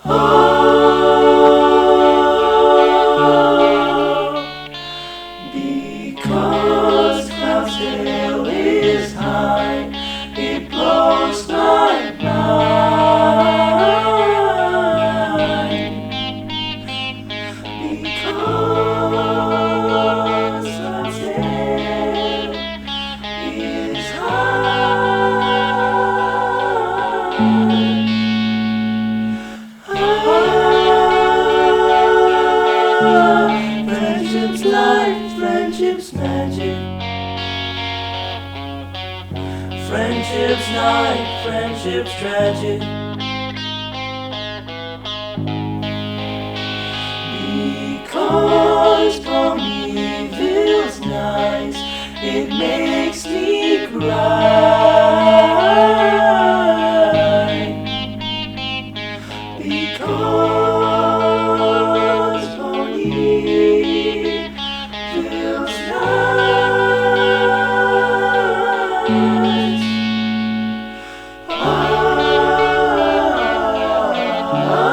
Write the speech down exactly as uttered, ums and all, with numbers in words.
Oh, because Cloud's tail is high, it blows my mind. Because Cloud's tail is high. Friendship's life, friendship's magic. Friendship's night, friendship's tragic. Because Ponyville's nice, it makes me cry. Because Ponyville's nice. Ah, ah, ah.